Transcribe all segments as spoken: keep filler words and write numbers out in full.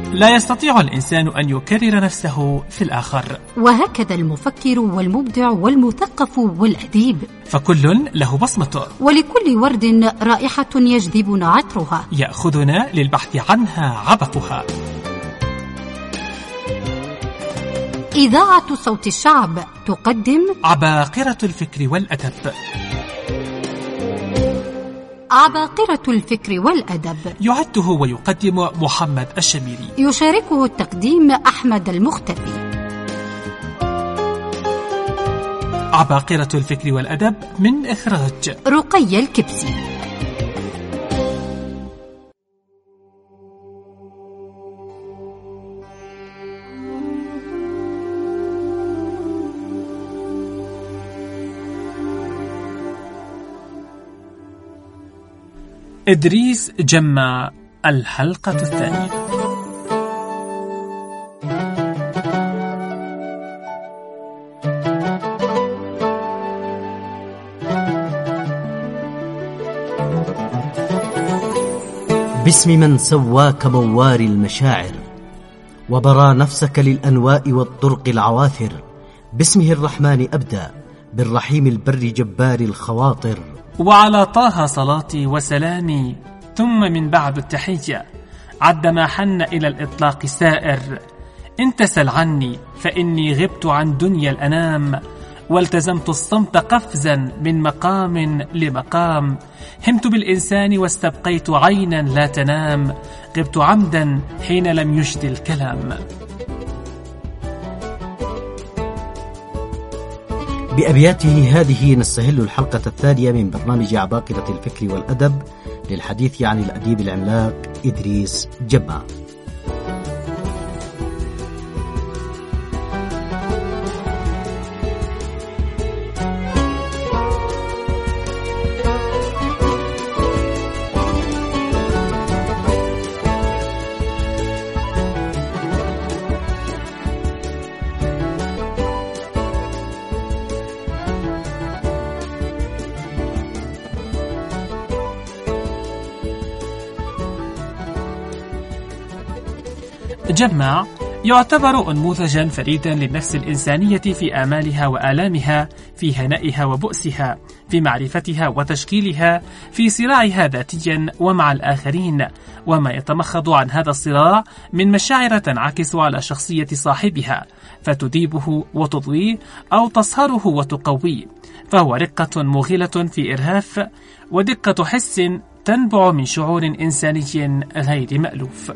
لا يستطيع الإنسان أن يكرر نفسه في الآخر. وهكذا المفكر والمبدع والمثقف والأديب، فكل له بصمته، ولكل ورد رائحة يجذبنا عطرها، يأخذنا للبحث عنها عبقها. إذاعة صوت الشعب تقدم عباقرة الفكر والأدب. عباقرة الفكر والأدب يعده ويقدم محمد الشميري، يشاركه التقديم أحمد المختفي. عباقرة الفكر والأدب من إخراج رقية الكبسي. إدريس جمع، الحلقة الثانية. باسم من سواك مواري المشاعر وبرى نفسك للأنواء والطرق العواثر، باسمه الرحمن أبدأ بالرحيم البر جبار الخواطر. وعلى طه صلاتي وسلامي، ثم من بعد التحية عد ما حن إلى الإطلاق سائر. إن تسل عني فإني غبت عن دنيا الأنام، والتزمت الصمت قفزا من مقام لمقام. همت بالإنسان واستبقيت عينا لا تنام، غبت عمدا حين لم يجد الكلام. بأبياته هذه نستهل الحلقة الثانية من برنامج عباقرة الفكر والأدب للحديث عن الأديب العملاق إدريس جمع. جمع يعتبر أنموذجا فريدا للنفس الإنسانية في آمالها وآلامها، في هنائها وبؤسها، في معرفتها وتشكيلها، في صراعها ذاتيا ومع الآخرين، وما يتمخض عن هذا الصراع من مشاعر تنعكس على شخصية صاحبها فتذيبه وتضويه أو تصهره وتقويه. فهو رقة مغيلة في إرهاف، ودقة حس تنبع من شعور إنساني غير مألوف.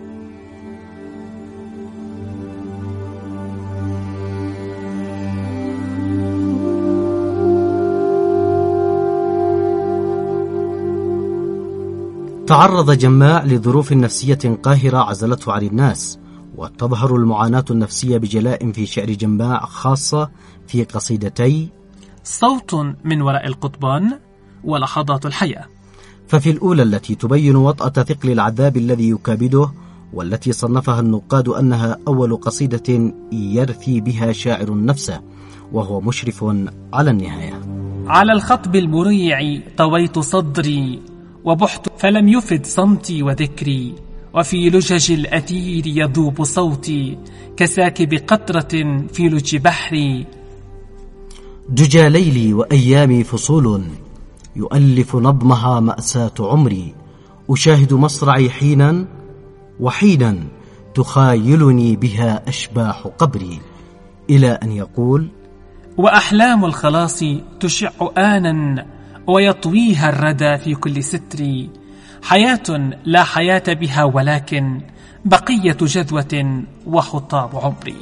تعرض جماع لظروف نفسية قاهرة عزلته عن الناس، وتظهر المعاناة النفسية بجلاء في شعر جماع، خاصة في قصيدتي صوت من وراء القضبان ولحظات الحياة. ففي الأولى التي تبين وطأة ثقل العذاب الذي يكابده، والتي صنفها النقاد أنها أول قصيدة يرثي بها شاعر نفسه، وهو مشرف على النهاية. على الخطب المريع طويت صدري، وبحت فلم يفد صمتي وذكري، وفي لجج الأثير يذوب صوتي كساكب قطرة في لج بحري. دجى ليلي وأيامي فصول يؤلف نظمها مأساة عمري، أشاهد مصرعي حينا وحينا تخايلني بها أشباح قبري، إلى أن يقول: وأحلام الخلاص تشع آنا ويطويها الردى في كل ستر، حياة لا حياة بها ولكن بقية جذوة وحطام عمري.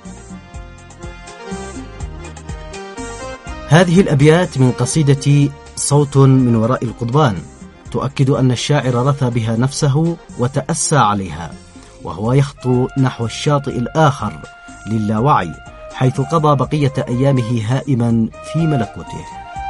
هذه الأبيات من قصيدة صوت من وراء القضبان تؤكد أن الشاعر رثى بها نفسه وتأسى عليها، وهو يخطو نحو الشاطئ الآخر للاوعي، حيث قضى بقية أيامه هائما في ملكوته.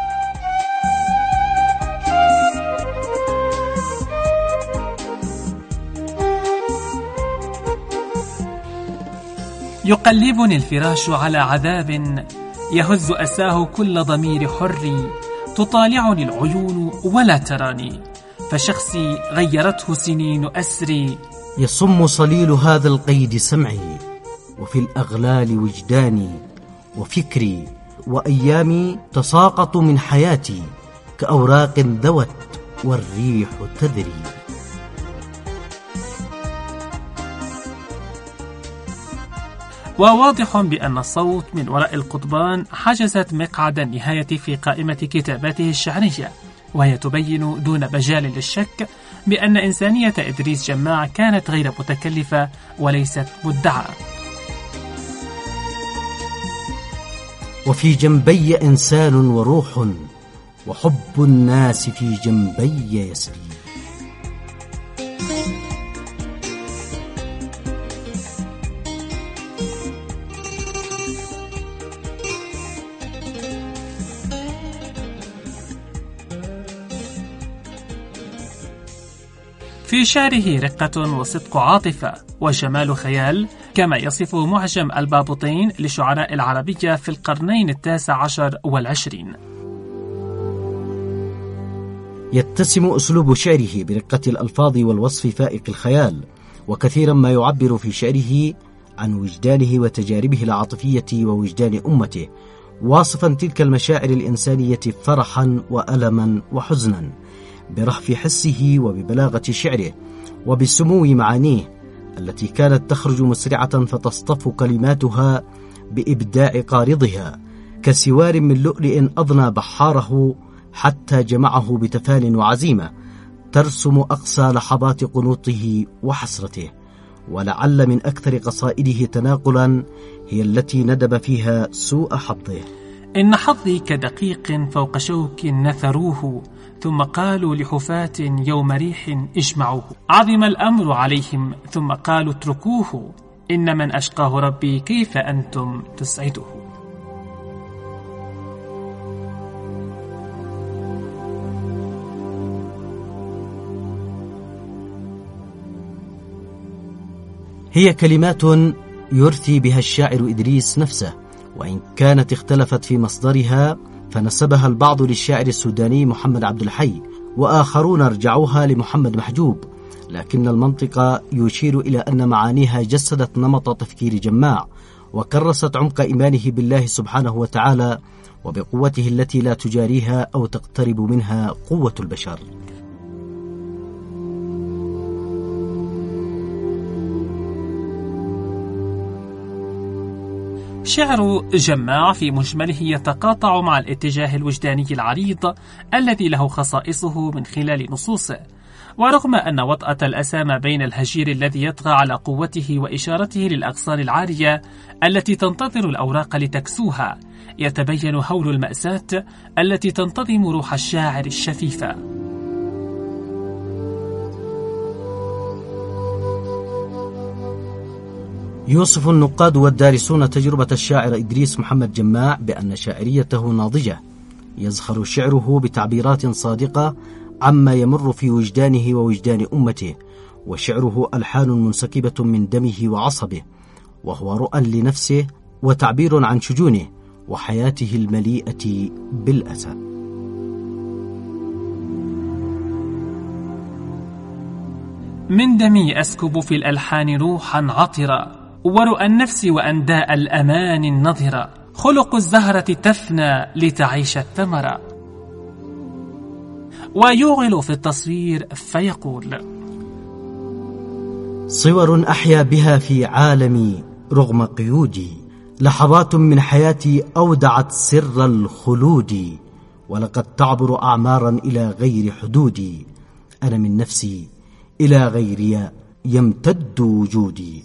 يقلبني الفراش على عذاب، يهز أساه كل ضمير حر، تطالعني العيون ولا تراني، فشخصي غيرته سنين أسري، يصم صليل هذا القيد سمعي، وفي الأغلال وجداني وفكري، وأيامي تساقط من حياتي كأوراق ذوت والريح تذري. وواضح بأن الصوت من وراء القضبان حجزت مقعد النهاية في قائمة كتاباته الشعرية، وهي تبين دون مجال للشك بأن إنسانية إدريس جماع كانت غير متكلفة وليست مدعاة. وفي جنبي إنسان وروح، وحب الناس في جنبي يسري. في شعره رقة وصدق عاطفة وجمال خيال، كما يصف معجم البابطين لشعراء العربية في القرنين التاسع عشر والعشرين. يتسم أسلوب شعره برقة الألفاظ والوصف فائق الخيال، وكثيرا ما يعبر في شعره عن وجدانه وتجاربه العاطفية ووجدان أمته، واصفا تلك المشاعر الإنسانية فرحا وألما وحزنا، برهف حسه وببلاغة شعره وبسمو معانيه التي كانت تخرج مسرعة فتصطف كلماتها بإبداع قارضها كسوار من لؤلؤ أضنى بحاره، حتى جمعه بتفان وعزيمة ترسم أقصى لحظات قنوطه وحسرته. ولعل من أكثر قصائده تناقلا هي التي ندب فيها سوء حظه: إن حظي كدقيق فوق شوك نثروه، ثم قالوا لحفاة يوم ريح اجمعوه. عظم الأمر عليهم ثم قالوا اتركوه، إن من أشقاه ربي كيف أنتم تسعده. هي كلمات يرثي بها الشاعر إدريس نفسه، وإن كانت اختلفت في مصدرها فنسبها البعض للشاعر السوداني محمد عبد الحي، وآخرون رجعوها لمحمد محجوب، لكن المنطق يشير إلى أن معانيها جسدت نمط تفكير جماع، وكرست عمق إيمانه بالله سبحانه وتعالى وبقوته التي لا تجاريها أو تقترب منها قوة البشر. شعر جماع في مجمله يتقاطع مع الاتجاه الوجداني العريض الذي له خصائصه من خلال نصوصه، ورغم أن وطأة الأسامة بين الهجير الذي يطغى على قوته وإشارته للأغصان العالية التي تنتظر الأوراق لتكسوها، يتبين هول المأساة التي تنتظم روح الشاعر الشفيفة. يوصف النقاد والدارسون تجربة الشاعر إدريس محمد جماع بأن شاعريته ناضجة، يزخر شعره بتعبيرات صادقة عما يمر في وجدانه ووجدان أمته، وشعره ألحان منسكبة من دمه وعصبه، وهو رؤى لنفسه وتعبير عن شجونه وحياته المليئة بالأسى. من دمي أسكب في الألحان روحا عطرا، ورؤى النفس وأنداء الأمان النظرة، خلق الزهرة تفنى لتعيش الثمرة. ويغل في التصوير فيقول: صور أحيا بها في عالمي رغم قيودي، لحظات من حياتي أودعت سر الخلود، ولقد تعبر أعمارا إلى غير حدودي، أنا من نفسي إلى غيري يمتد وجودي.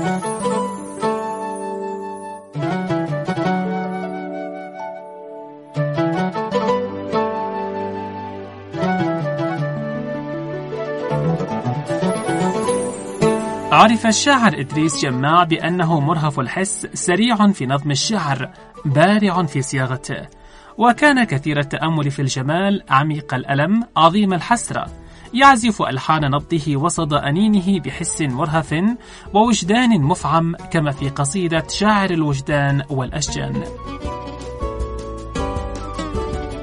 عرف الشاعر إدريس جماع بأنه مرهف الحس، سريع في نظم الشعر، بارع في صياغته، وكان كثير التأمل في الجمال، عميق الألم، عظيم الحسرة، يعزف ألحان نبضه وسط أنينه بحس مرهف ووجدان مفعم، كما في قصيدة شاعر الوجدان والأشجان: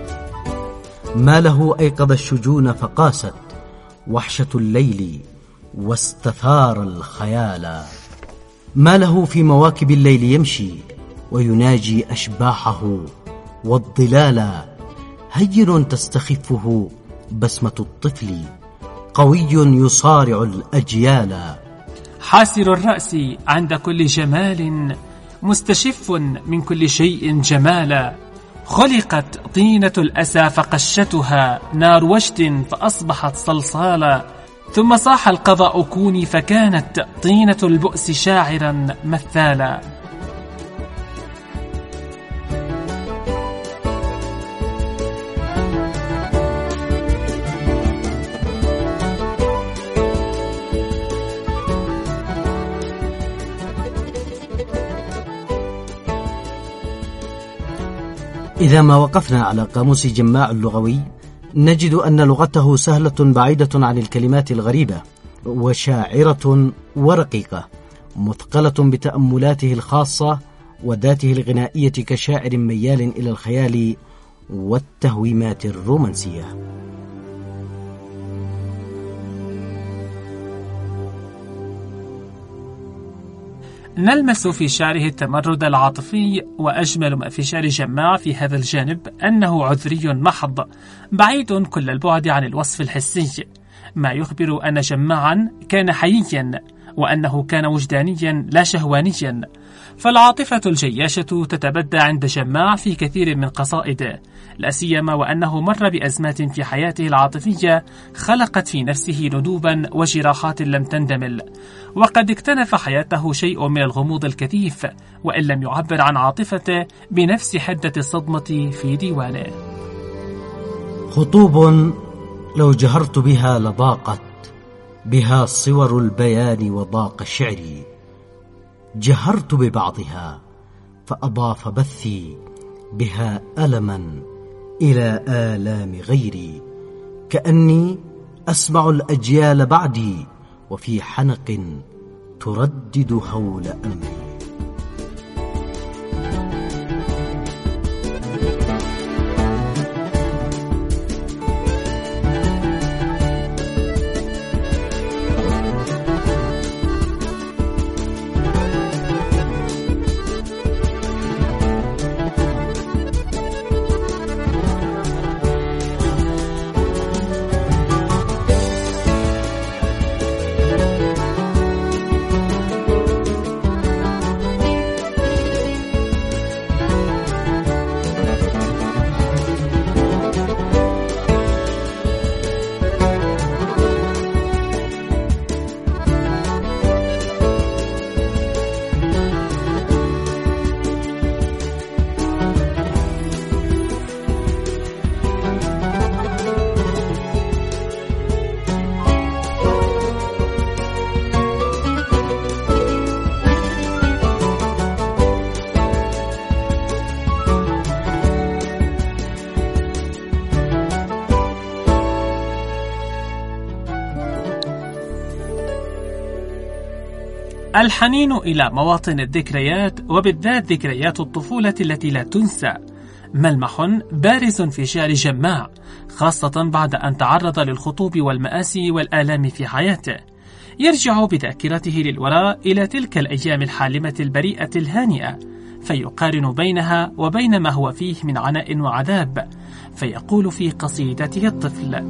ما له أيقظ الشجون فقاست وحشة الليل، واستثار الخيالا. ما له في مواكب الليل يمشي ويناجي أشباحه والضلالا. هين تستخفه بسمة الطفل، قوي يصارع الأجيالا. حاسر الرأس عند كل جمال، مستشف من كل شيء جمالا. خلقت طينة الأسى فقشتها نار وجد فأصبحت صلصالا. ثم صاح القضاء كوني فكانت طينة البؤس شاعرا مثالا. إذا ما وقفنا على قاموس جماع اللغوي نجد أن لغته سهلة بعيدة عن الكلمات الغريبة، وشاعرة ورقيقة، مثقلة بتأملاته الخاصة وذاته الغنائية كشاعر ميال إلى الخيال والتهويمات الرومانسية. نلمس في شعره التمرد العاطفي، وأجمل ما في شعر جماع في هذا الجانب أنه عذري محض، بعيد كل البعد عن الوصف الحسي، ما يخبر أن جماعا كان حييا، وأنه كان وجدانيا لا شهوانيا. فالعاطفة الجياشة تتبدى عند جماع في كثير من قصائده، لا سيما وأنه مر بأزمات في حياته العاطفية خلقت في نفسه ندوبا وجراحات لم تندمل، وقد اكتنف حياته شيء من الغموض الكثيف، وإن لم يعبر عن عاطفته بنفس حدة الصدمة في ديوانه. خطوب لو جهرت بها لضاقت، بها صور البيان وضاق شعري. جهرت ببعضها فأضاف بثي، بها ألما إلى آلام غيري. كأني أسمع الأجيال بعدي، وفي حنق تردد هول أمري. الحنين إلى مواطن الذكريات، وبالذات ذكريات الطفولة التي لا تنسى، ملمح بارز في شعر جماع، خاصة بعد أن تعرض للخطوب والمآسي والآلام في حياته. يرجع بذاكرته للوراء إلى تلك الأيام الحالمة البريئة الهانئة، فيقارن بينها وبين ما هو فيه من عناء وعذاب، فيقول في قصيدته الطفل: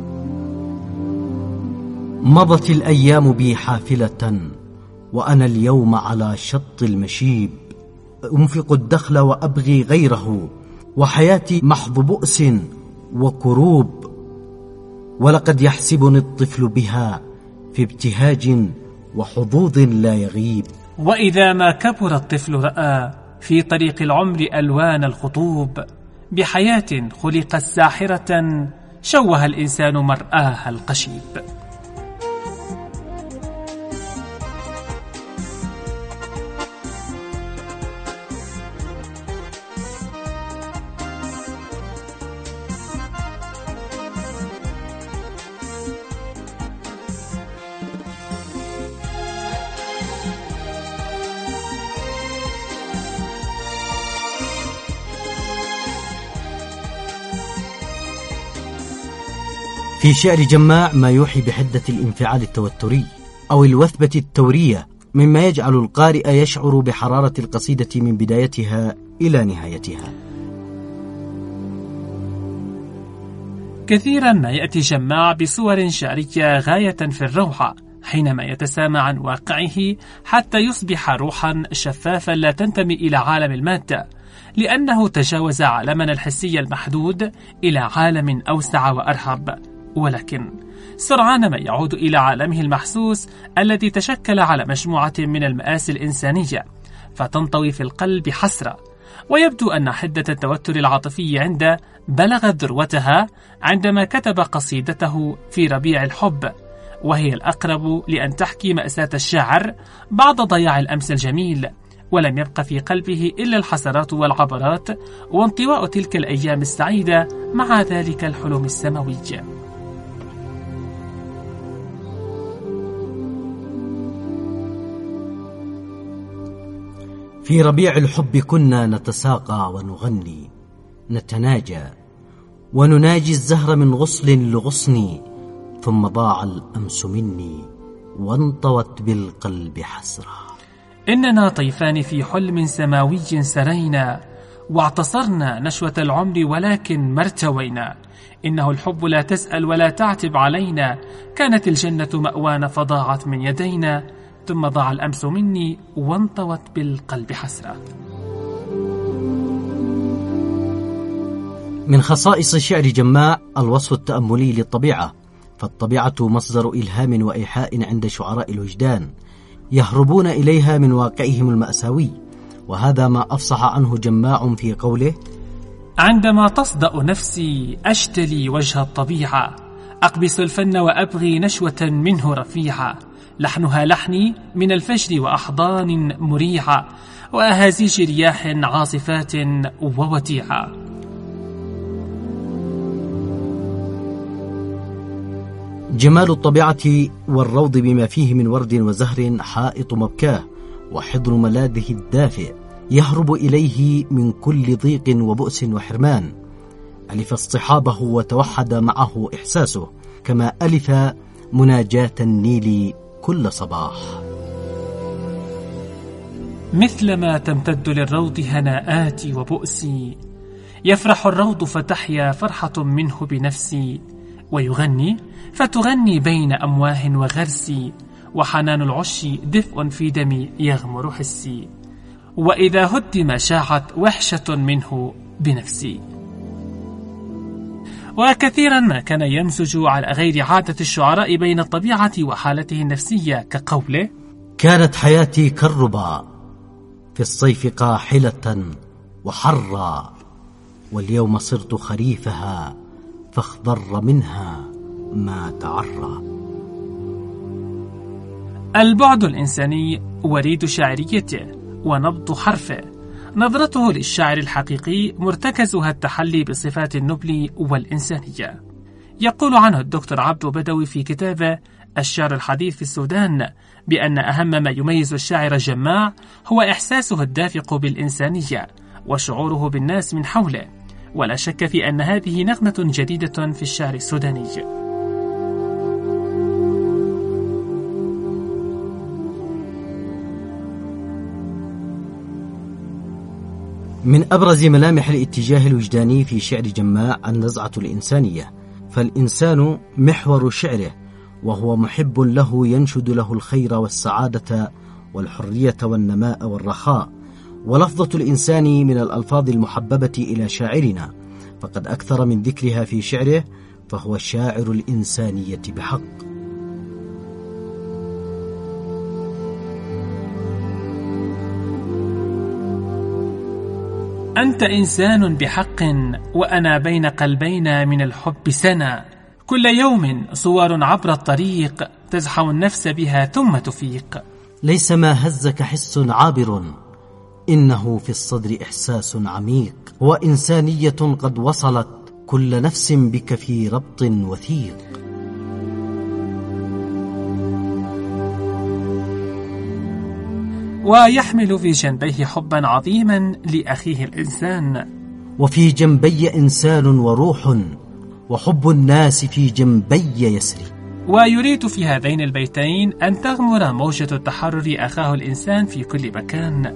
مضت الأيام بي حافلة، وأنا اليوم على شط المشيب، أنفق الدخل وأبغي غيره، وحياتي محض بؤس وكروب، ولقد يحسبني الطفل بها في ابتهاج وحظوظ لا يغيب. وإذا ما كبر الطفل رأى في طريق العمر ألوان الخطوب، بحياة خلقت ساحرة شوه الإنسان مرآها القشيب. في شعر جماع ما يوحي بحدة الانفعال التوتري أو الوثبة التورية، مما يجعل القارئ يشعر بحرارة القصيدة من بدايتها إلى نهايتها. كثيرا ما يأتي جماع بصور شعرية غاية في الروعة حينما يتسامى عن واقعه حتى يصبح روحا شفافا لا تنتمي إلى عالم المادة، لأنه تجاوز عالمنا الحسي المحدود إلى عالم أوسع وأرهب، ولكن سرعان ما يعود إلى عالمه المحسوس الذي تشكل على مجموعة من المآسي الإنسانية، فتنطوي في القلب حسرة. ويبدو أن حدة التوتر العاطفي عنده بلغت ذروتها عندما كتب قصيدته في ربيع الحب، وهي الأقرب لأن تحكي مأساة الشاعر بعد ضياع الأمس الجميل، ولم يبق في قلبه إلا الحسرات والعبرات وانطواء تلك الأيام السعيدة مع ذلك الحلم السماوي. في ربيع الحب كنا نتساقى ونغني، نتناجى ونناجي الزهر من غصن لغصن، ثم ضاع الأمس مني وانطوت بالقلب حسرة. إننا طيفان في حلم سماوي سرينا، واعتصرنا نشوة العمر ولكن ما ارتوينا. إنه الحب لا تسأل ولا تعتب علينا، كانت الجنة مأوانا فضاعت من يدينا، ثم ضاع الأمس مني وانطوت بالقلب حسرة. من خصائص شعر جماع الوصف التأملي للطبيعة، فالطبيعة مصدر إلهام وإيحاء عند شعراء الوجدان، يهربون إليها من واقعهم المأساوي، وهذا ما أفصح عنه جماع في قوله: عندما تصدأ نفسي أشتلي وجه الطبيعة، أقبس الفن وأبغي نشوة منه رفيعة، لحنها لحني من الفجر وأحضان مريعة، وأهازيج رياح عاصفات ووديعة. جمال الطبيعة والروض بما فيه من ورد وزهر حائط مبكاه وحضن ملاذه الدافئ، يهرب إليه من كل ضيق وبؤس وحرمان. ألف اصطحابه وتوحد معه إحساسه، كما ألف مناجاة النيل كل صباح. مثلما تمتد للروض هناءاتي وبؤسي، يفرح الروض فتحيا فرحة منه بنفسي، ويغني فتغني بين أمواه وغرسي، وحنان العش دفء في دمي يغمر حسي، وإذا هدم شاعت وحشة منه بنفسي. وكثيرا ما كان يمزج على غير عادة الشعراء بين الطبيعة وحالته النفسية، كقوله: كانت حياتي كالربا في الصيف قاحلة وحرا، واليوم صرت خريفها فاخضر منها ما تعرى. البعد الإنساني وريد شاعريته ونبض حرفه، نظرته للشاعر الحقيقي مرتكزها التحلي بصفات النبل والإنسانية. يقول عنه الدكتور عبد بدوي في كتابه الشعر الحديث في السودان بأن أهم ما يميز الشاعر جماع هو إحساسه الدافق بالإنسانية وشعوره بالناس من حوله، ولا شك في أن هذه نغمة جديدة في الشعر السوداني. من أبرز ملامح الاتجاه الوجداني في شعر جماع النزعة الإنسانية، فالإنسان محور شعره، وهو محب له ينشد له الخير والسعادة والحرية والنماء والرخاء. ولفظة الإنسان من الألفاظ المحببة إلى شاعرنا، فقد أكثر من ذكرها في شعره، فهو شاعر الإنسانية بحق. أنت إنسان بحق، وأنا بين قلبينا من الحب سنة، كل يوم صور عبر الطريق تزحم النفس بها ثم تفيق. ليس ما هزك حس عابر، إنه في الصدر إحساس عميق، وإنسانية قد وصلت كل نفس بك في ربط وثيق. ويحمل في جنبيه حبا عظيما لأخيه الإنسان. وفي جنبي إنسان وروح، وحب الناس في جنبي يسري. ويريد في هذين البيتين أن تغمر موجة التحرر أخاه الإنسان في كل مكان.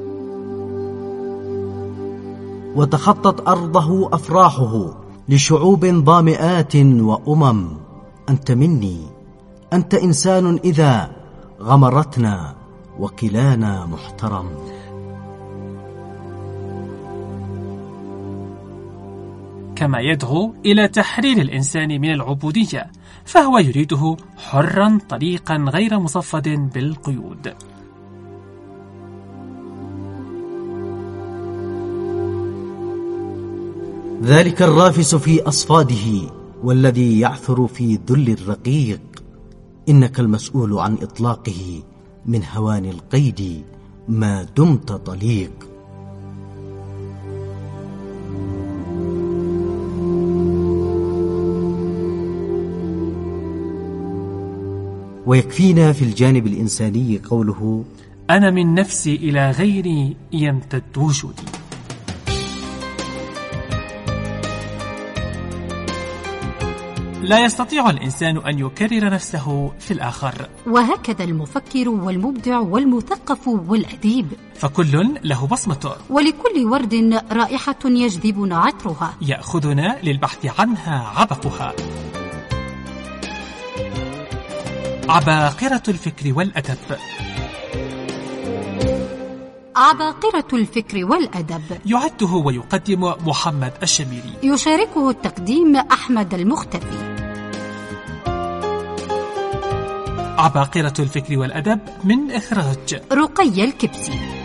وتخطت أرضه أفراحه لشعوب ظامئات وأمم. أنت مني، أنت إنسان إذا غمرتنا وكلانا محترم. كما يدعو إلى تحرير الإنسان من العبودية، فهو يريده حرا طليقا غير مصفد بالقيود. ذلك الرافس في أصفاده والذي يعثر في ذل الرقيق، إنك المسؤول عن إطلاقه من هوان القيد ما دمت طليق. ويكفينا في الجانب الإنساني قوله: أنا من نفسي إلى غيري يمتد وجودي. لا يستطيع الإنسان أن يكرر نفسه في الآخر، وهكذا المفكر والمبدع والمثقف والأديب، فكل له بصمته، ولكل ورد رائحة يجذبنا عطرها، يأخذنا للبحث عنها عبقها. عباقرة الفكر والأدب. عباقرة الفكر والأدب يعده ويقدم محمد الشميري، يشاركه التقديم أحمد المختفي. عباقرة الفكر والأدب من إخراج رقية الكبسي.